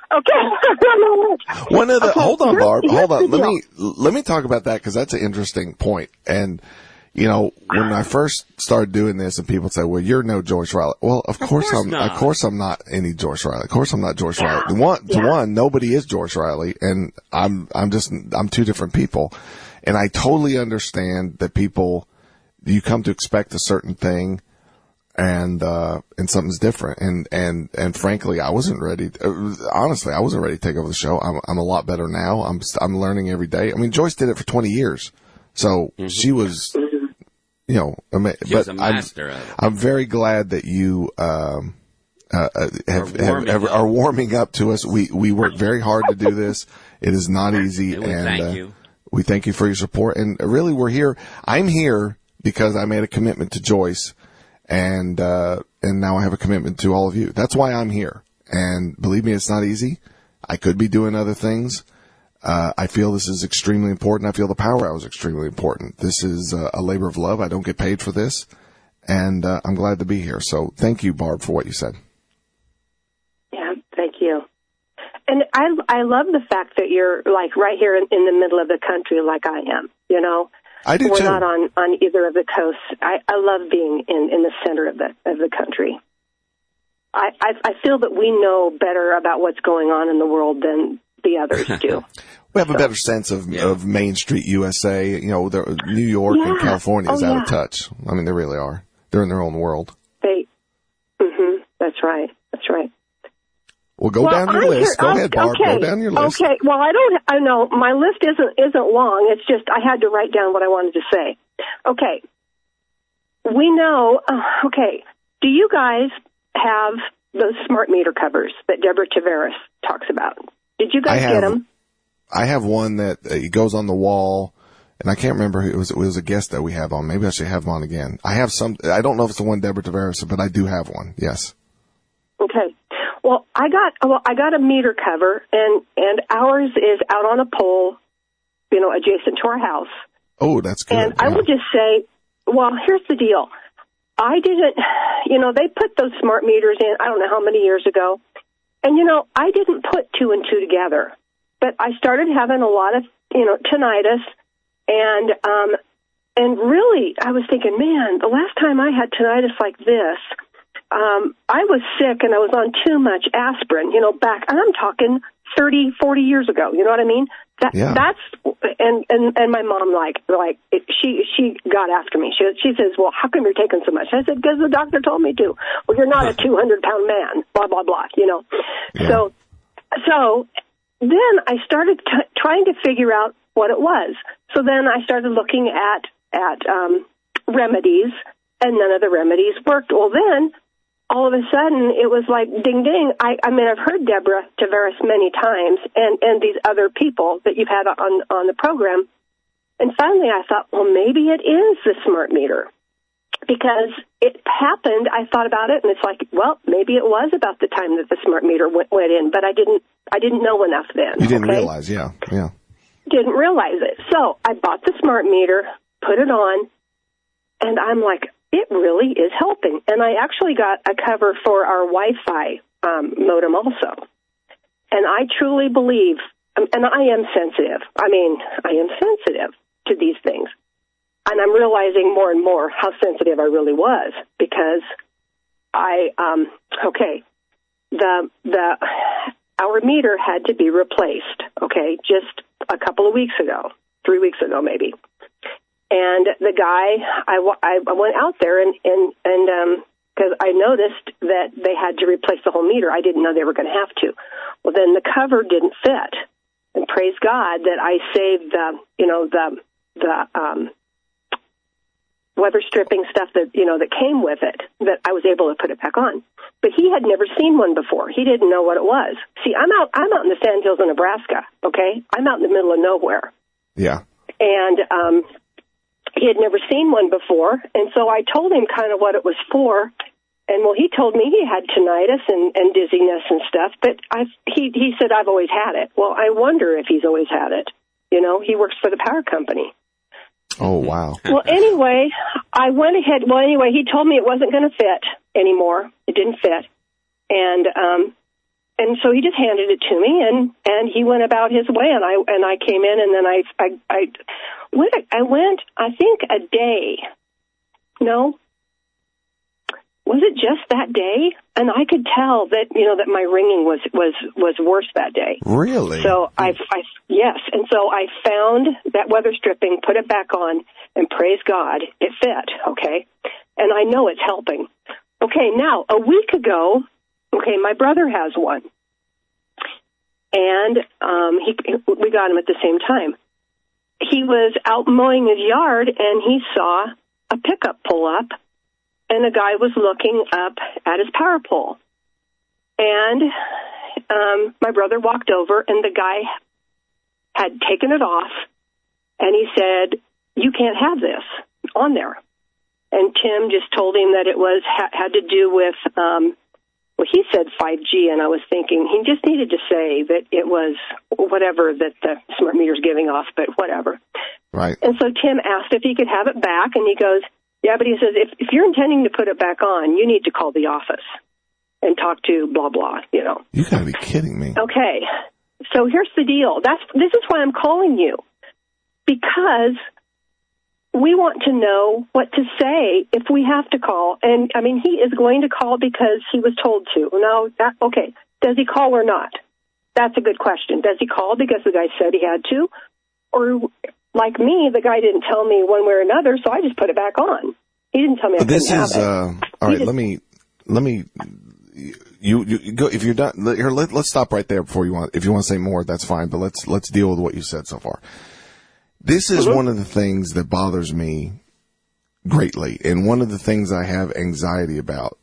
Okay. One of the Okay, hold on, here's- Barb. here's Hold on. the Let deal. me let me talk about that because that's an interesting point. And you know, when I first started doing this, and people say, "Well, you're no Joyce Riley." Well, of, course, course I'm. not. Of course, I'm not any Joyce Riley. Of course, I'm not Joyce Riley. To one, to Yeah. one, nobody is Joyce Riley, and I'm. I'm just. I'm two different people, and I totally understand that people. You come to expect a certain thing, and uh and something's different. And and and frankly, I wasn't ready. Uh, honestly, I wasn't ready to take over the show. I'm. I'm a lot better now. I'm. I'm learning every day. I mean, Joyce did it for twenty years, so she was. You know, ama- She was but a master I'm, of it. I'm very glad that you um, uh, uh, have, Are have, warming have up. are warming up to us. We we work very hard to do this. It is not easy, And we and thank uh, you. we thank you for your support. And really, we're here. I'm here because I made a commitment to Joyce, and uh, and now I have a commitment to all of you. That's why I'm here. And believe me, it's not easy. I could be doing other things. Uh, I feel this is extremely important. I feel the Power Hour is extremely important. This is uh, a labor of love. I don't get paid for this, and uh, I'm glad to be here. So thank you, Barb, for what you said. Yeah, thank you. And I, I love the fact that you're like right here in, in the middle of the country, like I am. You know, I do we're too. not on, on either of the coasts. I, I love being in, in the center of the of the country. I, I I feel that we know better about what's going on in the world than the others do. We have a better sense of Yeah. of Main Street U S A. You know, the- New York and Yeah. California is Oh, out yeah. of touch. I mean, they really are. They're in their own world. They, mm-hmm, that's right. That's right. Well, go Well, down your I'm list. here- Go ahead, Barb. Okay. Go down your list. Okay. Well, I don't. I know my list isn't isn't long. It's just I had to write down what I wanted to say. Okay. We know. Uh, okay. Do you guys have those smart meter covers that Deborah Tavares talks about? Did you I guys have, get them? I have one that uh, it goes on the wall, and I can't remember who it was. It was a guest that we have on. Maybe I should have him on again. I have some. I don't know if it's the one Deborah Tavares, but I do have one. Yes. Okay. Well, I got well, I got a meter cover, and and ours is out on a pole, you know, adjacent to our house. Oh, that's good. And I yeah. will just say, well, here's the deal. I didn't, you know, they put those smart meters in, I don't know how many years ago. And, you know, I didn't put two and two together. But I started having a lot of, you know, tinnitus. And, um, and really, I was thinking, man, the last time I had tinnitus like this, um, I was sick and I was on too much aspirin, you know, back, and I'm talking thirty, forty years ago, you know what I mean? That, Yeah. That's, and, and, and my mom, like, like, it, she, she got after me. She, she says, well, how come you're taking so much? I said, because the doctor told me to. Well, you're not a two hundred pound man, blah, blah, blah, you know? Yeah. So, so then I started t- trying to figure out what it was. So then I started looking at, at, um, remedies, and none of the remedies worked. Well, then, all of a sudden, it was like, ding, ding. I, I mean, I've heard Deborah Tavares many times, and, and these other people that you've had on, on the program. And finally, I thought, well, maybe it is the smart meter. because it happened, I thought about it, and it's like, well, maybe it was about the time that the smart meter went, went in, but I didn't, I didn't know enough then. You didn't okay? realize, yeah, yeah. Didn't realize it. So I bought the smart meter, put it on, and I'm like, it really is helping. And I actually got a cover for our Wi-Fi um, modem also. And I truly believe, and I am sensitive. I mean, I am sensitive to these things. And I'm realizing more and more how sensitive I really was, because I, um, okay, the, the, our meter had to be replaced, okay, just a couple of weeks ago, three weeks ago maybe. And the guy, I, I went out there and, and, and, um, because I noticed that they had to replace the whole meter. I didn't know they were going to have to. Well, then the cover didn't fit. And praise God that I saved the, you know, the, the, um, weather stripping stuff that, you know, that came with it, that I was able to put it back on. But he had never seen one before. He didn't know what it was. See, I'm out, I'm out in the sand hills of Nebraska, okay? I'm out in the middle of nowhere. Yeah. And, um, he had never seen one before, and so I told him kind of what it was for. And, well, he told me he had tinnitus and, and dizziness and stuff, but I, he, he said, I've always had it. Well, I wonder if he's always had it. You know, he works for the power company. Oh, wow. Well, anyway, I went ahead. Well, anyway, he told me it wasn't going to fit anymore. It didn't fit. And, um, and so he just handed it to me, and, and he went about his way, and I, and I came in, and then I, I, I went, I went, I think a day. No. Was it just that day? And I could tell that, you know, that my ringing was, was, was worse that day. Really? So I, I, yes. And so I found that weather stripping, put it back on, and praise God, it fit. Okay. And I know it's helping. Okay. Now, a week ago, okay, my brother has one. And, um, he, we got him at the same time. He was out mowing his yard, and he saw a pickup pull up, and a guy was looking up at his power pole. And um, my brother walked over, and the guy had taken it off, and he said, you can't have this on there. And Tim just told him that it was ha- had to do with, um, well, he said five G, and I was thinking he just needed to say that it was whatever that the smart meter's giving off, but whatever. Right. And so Tim asked if he could have it back, and he goes, yeah, but he says, if, if you're intending to put it back on, you need to call the office and talk to blah, blah, you know. You got to be kidding me. Okay. So here's the deal. That's This is why I'm calling you, because we want to know what to say if we have to call. And, I mean, he is going to call because he was told to. Now, that, okay, does he call or not? That's a good question. Does he call because the guy said he had to? Or, like me, the guy didn't tell me one way or another, so I just put it back on. He didn't tell me I this couldn't is, have it. uh, all right, let me, let me, you, you go, if you're done, let, here, let, let's stop right there before you want, if you want to say more, that's fine, but let's, let's deal with what you said so far. This is mm-hmm. one of the things that bothers me greatly, and one of the things I have anxiety about.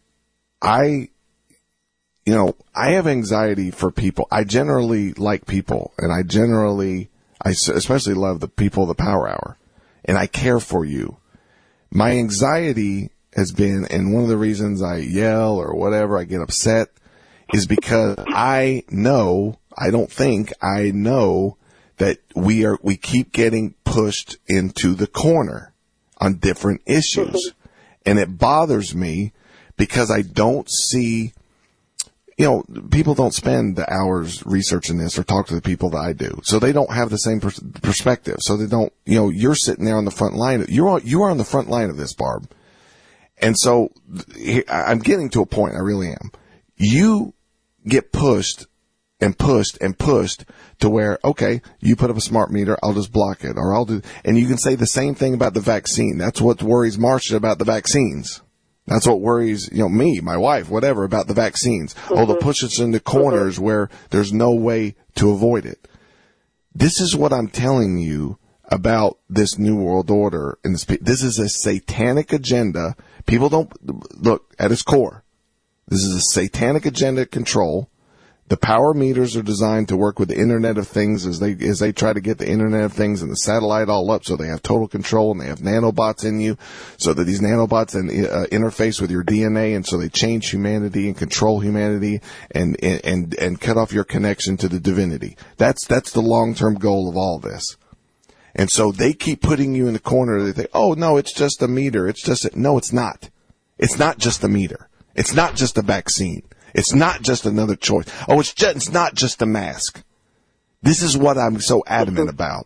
I, you know, I have anxiety for people. I generally like people, and I generally, I especially love the people of the Power Hour, and I care for you. My anxiety has been, and one of the reasons I yell or whatever, I get upset, is because I know, I don't think, I know that we are, we keep getting pushed into the corner on different issues. And it bothers me because I don't see, you know, people don't spend the hours researching this or talk to the people that I do. So they don't have the same pers- perspective. So they don't, you know, you're sitting there on the front line. You're on, you are on the front line of this, Barb. And so I'm getting to a point. I really am. You get pushed and pushed and pushed to where, okay, you put up a smart meter, I'll just block it, or I'll do, and you can say the same thing about the vaccine. That's what worries Marcia about the vaccines. That's what worries, you know, me, my wife, whatever, about the vaccines. Mm-hmm. Oh, they'll push us into corners mm-hmm. where there's no way to avoid it. This is what I'm telling you about this New World Order. And this, this is a satanic agenda. People don't, look, at its core, this is a satanic agenda control. The power meters are designed to work with the Internet of Things as they as they try to get the Internet of Things and the satellite all up, so they have total control, and they have nanobots in you, so that these nanobots and, uh, interface with your D N A, and so they change humanity and control humanity and and and, and cut off your connection to the divinity. That's that's the long term goal of all this. And so they keep putting you in the corner. They think, oh no, it's just a meter. It's just a, no, it's not. It's not just a meter. It's not just a vaccine. It's not just another choice. Oh, it's just, it's not just a mask. This is what I'm so adamant about.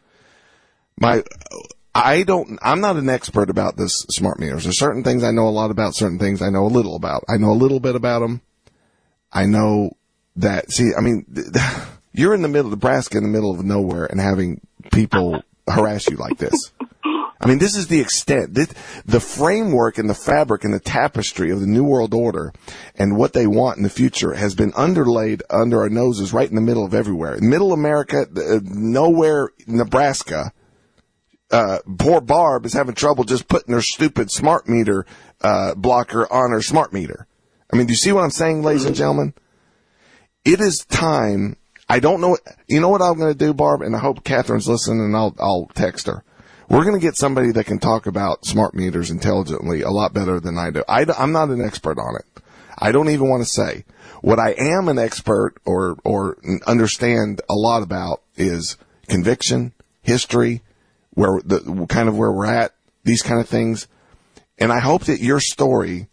My, I don't, I'm not an expert about this smart meters. There's certain things I know a lot about, certain things I know a little about. I know a little bit about them. I know that, see, I mean, you're in the middle of Nebraska, in the middle of nowhere, and having people harass you like this. I mean, this is the extent, this, the framework and the fabric and the tapestry of the New World Order and what they want in the future has been underlaid under our noses right in the middle of everywhere. In middle America, uh, nowhere, Nebraska, uh, poor Barb is having trouble just putting her stupid smart meter, uh, blocker on her smart meter. I mean, do you see what I'm saying, ladies and gentlemen? It is time. I don't know. You know what I'm going to do, Barb? And I hope Catherine's listening, and I'll, I'll text her. We're going to get somebody that can talk about smart meters intelligently a lot better than I do. I, I'm not an expert on it. I don't even want to say. What I am an expert or, or understand a lot about is conviction, history, where the kind of where we're at, these kind of things. And I hope that your story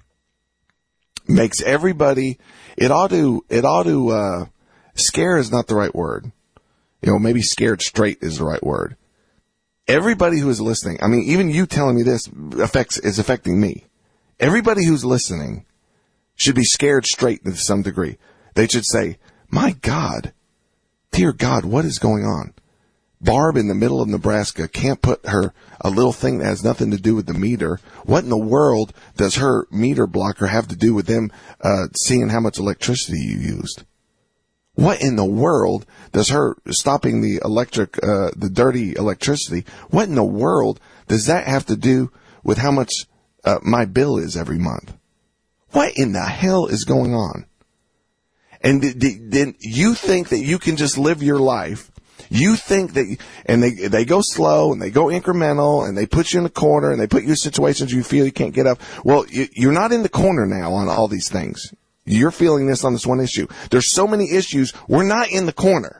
makes everybody, it ought to, it ought to, uh, scare is not the right word. You know, maybe scared straight is the right word. Everybody who is listening, I mean, even you telling me this affects, is affecting me. Everybody who's listening should be scared straight to some degree. They should say, my God, dear God, what is going on? Barb in the middle of Nebraska can't put her a little thing that has nothing to do with the meter. What in the world does her meter blocker have to do with them uh, seeing how much electricity you used? What in the world does her stopping the electric, uh, the dirty electricity, what in the world does that have to do with how much uh, my bill is every month? What in the hell is going on? And then you think that you can just live your life. You think that, and they they go slow and they go incremental and they put you in the corner and they put you in situations you feel you can't get up. Well, you're not in the corner now on all these things. You're feeling this on this one issue. There's so many issues. We're not in the corner.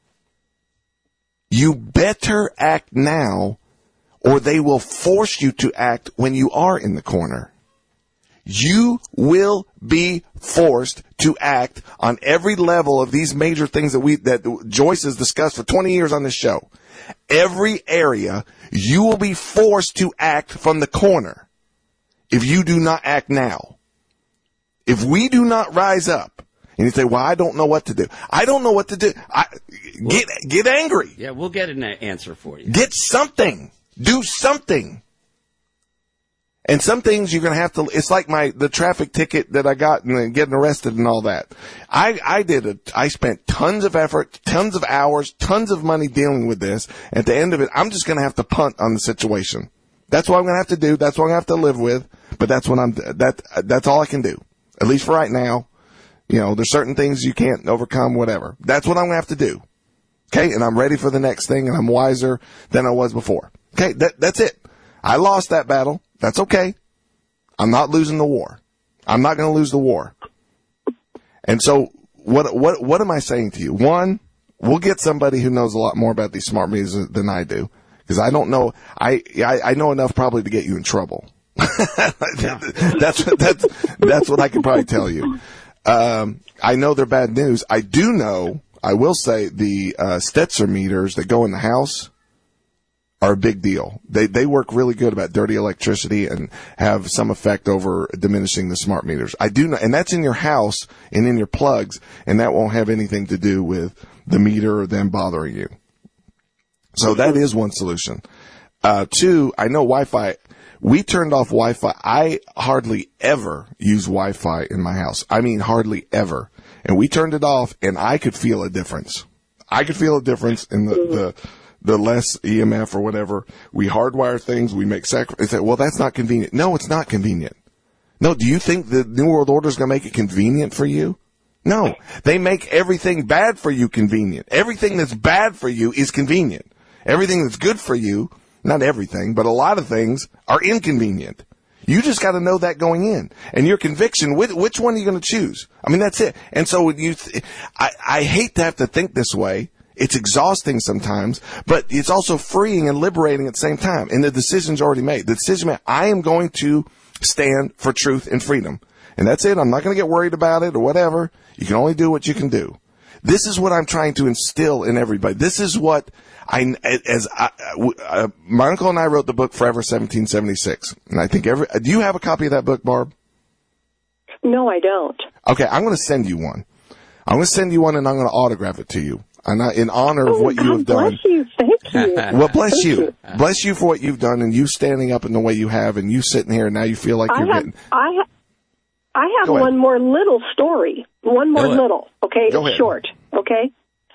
You better act now, or they will force you to act when you are in the corner. You will be forced to act on every level of these major things that we, that Joyce has discussed for twenty years on this show. Every area, you will be forced to act from the corner if you do not act now. If we do not rise up, and you say, well, I don't know what to do. I don't know what to do. I, get, get angry. Yeah, we'll get an answer for you. Get something. Do something. And some things you're going to have to, it's like my, the traffic ticket that I got and getting arrested and all that. I, I did a, I spent tons of effort, tons of hours, tons of money dealing with this. At the end of it, I'm just going to have to punt on the situation. That's what I'm going to have to do. That's what I'm going to have to live with. But that's what I'm, that, that's all I can do. At least for right now. You know, there's certain things you can't overcome, whatever. That's what I'm going to have to do. Okay. And I'm ready for the next thing, and I'm wiser than I was before. Okay. That, that's it. I lost that battle. That's okay. I'm not losing the war. I'm not going to lose the war. And so what, what, what am I saying to you? One, we'll get somebody who knows a lot more about these smart meters than I do. Because I don't know, I, I, I know enough probably to get you in trouble. that's, that's, that's what I can probably tell you. Um, I know they're bad news. I do know, I will say the, uh, Stetzer meters that go in the house are a big deal. They, they work really good about dirty electricity and have some effect over diminishing the smart meters. I do know, and that's in your house and in your plugs, and that won't have anything to do with the meter or them bothering you. So that is one solution. Uh, two, I know Wi-Fi. We turned off Wi-Fi. I hardly ever use Wi-Fi in my house. I mean, hardly ever. And we turned it off, and I could feel a difference. I could feel a difference in the, the, the less E M F or whatever. We hardwire things. We make sacrifices. Well, that's not convenient. No, it's not convenient. No, do you think the New World Order is going to make it convenient for you? No, they make everything bad for you convenient. Everything that's bad for you is convenient. Everything that's good for you, not everything, but a lot of things are inconvenient. You just got to know that going in. And your conviction, which, which one are you going to choose? I mean, that's it. And so you, th- I, I hate to have to think this way. It's exhausting sometimes, but it's also freeing and liberating at the same time. And the decision's already made. The decision made. I am going to stand for truth and freedom. And that's it. I'm not going to get worried about it or whatever. You can only do what you can do. This is what I'm trying to instill in everybody. This is what I, as I, uh, my uncle and I wrote the book Forever seventeen seventy-six. And I think every, do you have a copy of that book, Barb? No, I don't. Okay. I'm going to send you one. I'm going to send you one and I'm going to autograph it to you. And I, in honor of oh, what God you have bless done. You. Thank you. Well, bless Thank you. you. Bless you for what you've done and you standing up in the way you have and you sitting here and now you feel like I you're have, getting. I have, I have Go ahead. one more little story. One more Go ahead. little. Okay, Go it's ahead. short. Okay.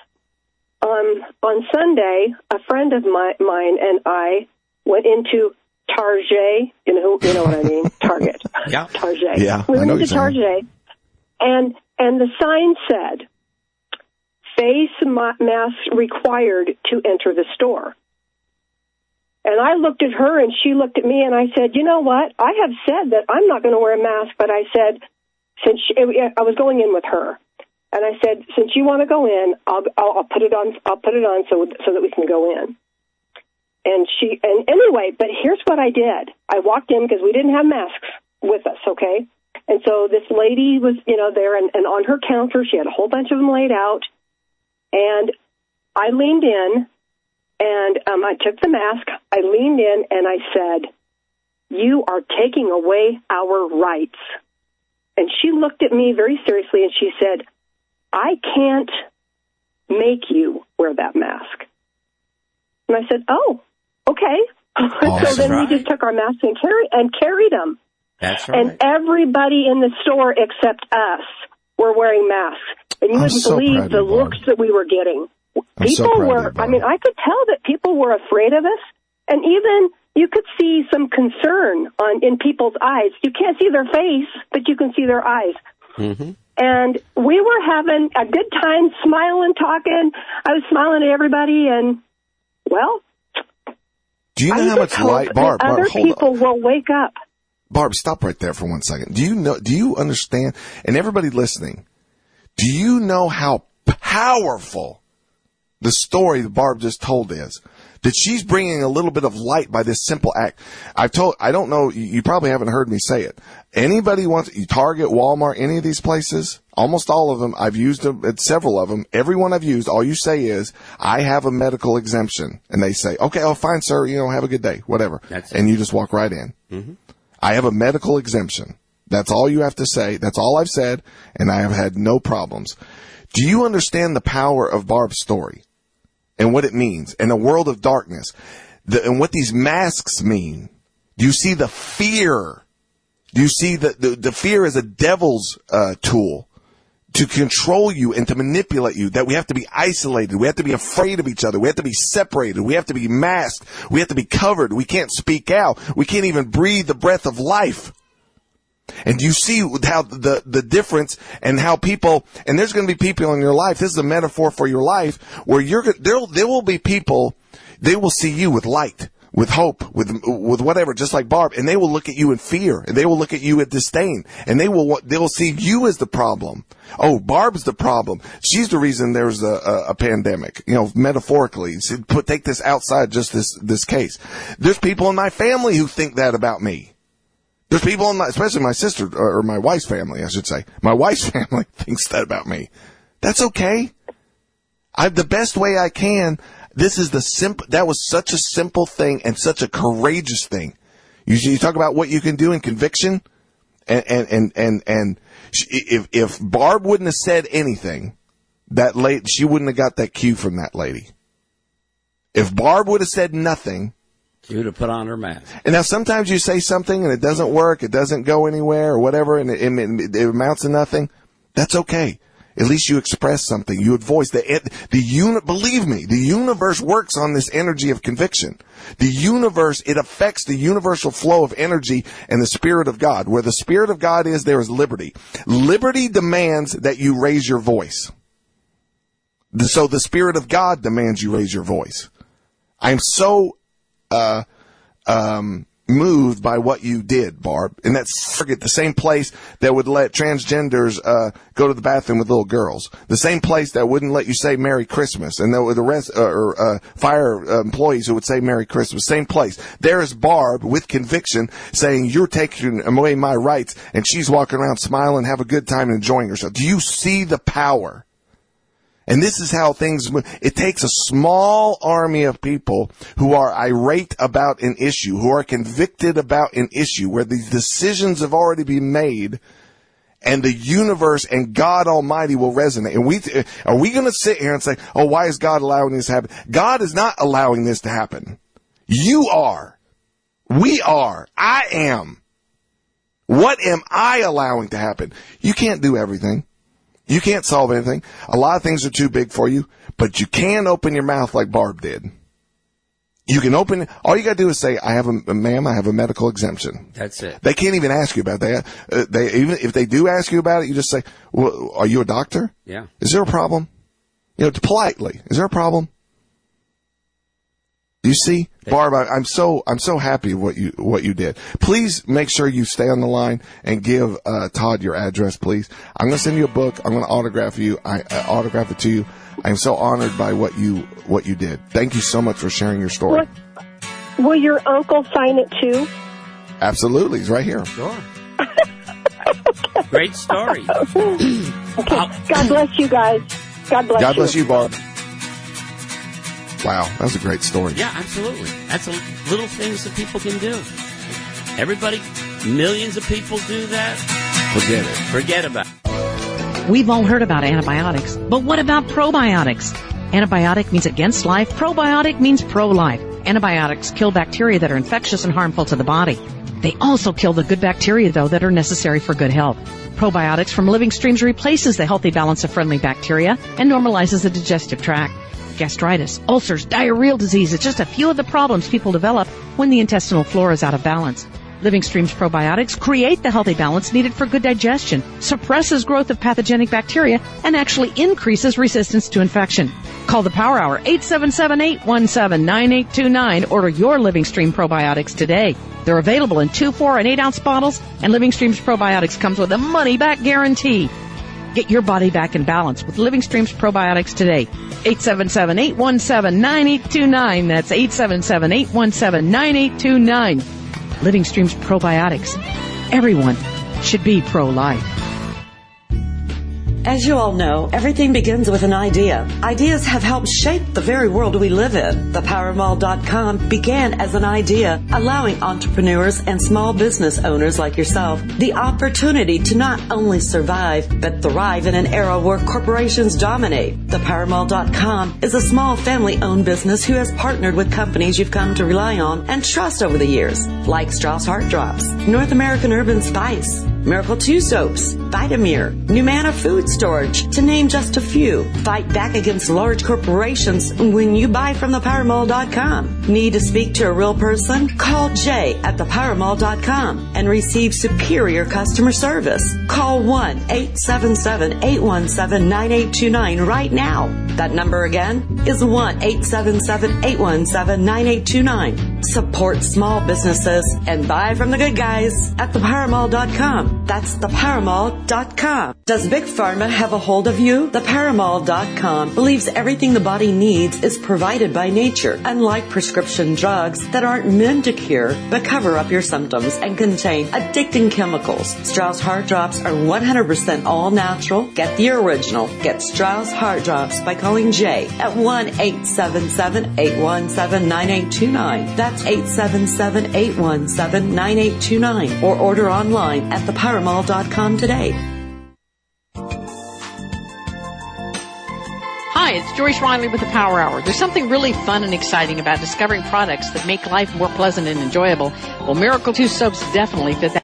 Um, on Sunday, a friend of my, mine and I went into Target. You know, you know what I mean? Target. Yeah. Target. Yeah, We I know went what to you're saying. Target, and and the sign said, "Face ma- masks required to enter the store." And I looked at her, and she looked at me, and I said, "You know what? I have said that I'm not going to wear a mask, but I said, since she, I was going in with her, and I said, since you want to go in, I'll, I'll, I'll put it on. I'll put it on so so that we can go in." And she, and anyway, but here's what I did. I walked in because we didn't have masks with us, okay? And so this lady was, you know, there, and, and on her counter, she had a whole bunch of them laid out, and I leaned in. And um, I took the mask, I leaned in, and I said, "You are taking away our rights." And she looked at me very seriously, and she said, "I can't make you wear that mask." And I said, "Oh, okay." Oh, so then right. we just took our masks and, carry, and carried them. That's right. And everybody in the store except us were wearing masks. And you I'm wouldn't so proud believe of the you, Barb. looks that we were getting. I'm so People proud of were, you, Barb. I mean, I could tell that people were afraid of us, and even you could see some concern on in people's eyes. You can't see their face, but you can see their eyes. Mm-hmm. And we were having a good time, smiling, talking. I was smiling at everybody, and, well, Do you know I how much just hope light, that Barb, Barb, other hold people on. will wake up. Barb, stop right there for one second. Do you know, do you understand, and everybody listening, do you know how powerful the story that Barb just told is? That she's bringing a little bit of light by this simple act. I've told, I don't know, you, you probably haven't heard me say it. Anybody wants, Target, Walmart, any of these places, almost all of them, I've used them at several of them. Every one I've used, all you say is, "I have a medical exemption." And they say, "Okay, oh, fine, sir, you know, have a good day," whatever. That's and you just walk right in. Mm-hmm. I have a medical exemption. That's all you have to say. That's all I've said, and I have had no problems. Do you understand the power of Barb's story and what it means in a world of darkness, the, and what these masks mean? Do you see the fear? Do you see the, the, the fear as a devil's uh, tool to control you and to manipulate you, that we have to be isolated, we have to be afraid of each other, we have to be separated, we have to be masked, we have to be covered, we can't speak out, we can't even breathe the breath of life. And you see how the, the difference and how people, and there's going to be people in your life, this is a metaphor for your life, where you're, there, there will be people, they will see you with light, with hope, with, with whatever, just like Barb, and they will look at you in fear, and they will look at you with disdain, and they will, they will see you as the problem. Oh, Barb's the problem. She's the reason there's a, a, a pandemic, you know, metaphorically. So put, take this outside just this, this case. There's people in my family who think that about me. There's people in my, especially my sister, or my wife's family, I should say. My wife's family thinks that about me. That's okay. I, the best way I can, this is the simple, that was such a simple thing and such a courageous thing. You, you talk about what you can do in conviction, and, and, and, and, and if, if Barb wouldn't have said anything, that lady, she wouldn't have got that cue from that lady. If Barb would have said nothing, She would have put on her mask. and now sometimes you say something and it doesn't work, it doesn't go anywhere or whatever, and it, it, it amounts to nothing. That's okay. At least you express something. You would voice the, the uni- believe me, the universe works on this energy of conviction. The universe, it affects the universal flow of energy and the Spirit of God. Where the Spirit of God is, there is liberty. Liberty demands that you raise your voice. So the Spirit of God demands you raise your voice. I'm so, uh, um, moved by what you did, Barb. And that's forget the same place that would let transgenders uh go to the bathroom with little girls. The same place that wouldn't let you say Merry Christmas, and there were the rest uh, or uh, fire uh, employees who would say Merry Christmas. Same place. There is Barb with conviction saying you're taking away my rights, and she's walking around smiling, have a good time, and enjoying herself. Do you see the power? And this is how things move. It takes a small army of people who are irate about an issue, who are convicted about an issue, where these decisions have already been made, and the universe and God Almighty will resonate. And we, are we going to sit here and say, oh, why is God allowing this to happen? God is not allowing this to happen. You are. We are. I am. What am I allowing to happen? You can't do everything. You can't solve anything. A lot of things are too big for you, but you can open your mouth like Barb did. You can open, all you gotta do is say, I have a, ma'am, I have a medical exemption. That's it. They can't even ask you about that. Uh, they, even if they do ask you about it, you just say, well, are you a doctor? Yeah. Is there a problem? You know, politely, is there a problem? You see, Barb, I, I'm so I'm so happy what you what you did. Please make sure you stay on the line and give uh, Todd your address, please. I'm going to send you a book. I'm going to autograph you. I, I autograph it to you. I'm so honored by what you what you did. Thank you so much for sharing your story. What, will your uncle sign it too? Absolutely, he's right here. Sure. Great story. Okay. God bless you guys. God bless God you. bless you, Barb. Wow, that was a great story. Yeah, absolutely. That's a, little things that people can do. Everybody, millions of people do that. Forget it. Forget about it. We've all heard about antibiotics, but what about probiotics? Antibiotic means against life. Probiotic means pro-life. Antibiotics kill bacteria that are infectious and harmful to the body. They also kill the good bacteria, though, that are necessary for good health. Probiotics from Living Streams replaces the healthy balance of friendly bacteria and normalizes the digestive tract. Gastritis, ulcers, diarrheal disease, it's just a few of the problems people develop when the intestinal flora is out of balance. Living Streams probiotics create the healthy balance needed for good digestion, suppresses growth of pathogenic bacteria, and actually increases resistance to infection. Call the Power Hour, eight seven seven, eight one seven, nine eight two nine. Order your Living Stream probiotics today. They're available in two, four, and eight ounce bottles, and Living Streams probiotics comes with a money-back guarantee. Get your body back in balance with Living Streams probiotics today. eight seven seven, eight one seven, nine eight two nine. That's eight seven seven, eight one seven, nine eight two nine. Living Streams probiotics. Everyone should be pro-life. As you all know, everything begins with an idea. Ideas have helped shape the very world we live in. The power mall dot com began as an idea, allowing entrepreneurs and small business owners like yourself the opportunity to not only survive, but thrive in an era where corporations dominate. The power mall dot com is a small family-owned business who has partnered with companies you've come to rely on and trust over the years, like Strauss Heart Drops, North American Urban Spice, Miracle two Soaps, Vitamir, Numana Food Storage, to name just a few. Fight back against large corporations when you buy from the power mall dot com. Need to speak to a real person? Call Jay at the power mall dot com and receive superior customer service. Call one eight seven seven, eight one seven, nine eight two nine right now. That number again is one eight seven seven, eight one seven, nine eight two nine. Support small businesses and buy from the good guys at the power mall dot com. That's the power mall dot com. Does Big Pharma have a hold of you? The power mall dot com believes everything the body needs is provided by nature, unlike prescription drugs that aren't meant to cure but cover up your symptoms and contain addicting chemicals. Strauss Heart Drops are one hundred percent all natural. Get the original. Get Strauss Heart Drops by calling Jay at one eight seven seven, eight one seven, nine eight two nine. That's eight seven seven, eight one seven, nine eight two nine. Or order online at the power mall dot com today. Hi, it's Joyce Riley with the Power Hour. There's something really fun and exciting about discovering products that make life more pleasant and enjoyable. Well, Miracle two Soaps definitely fit that.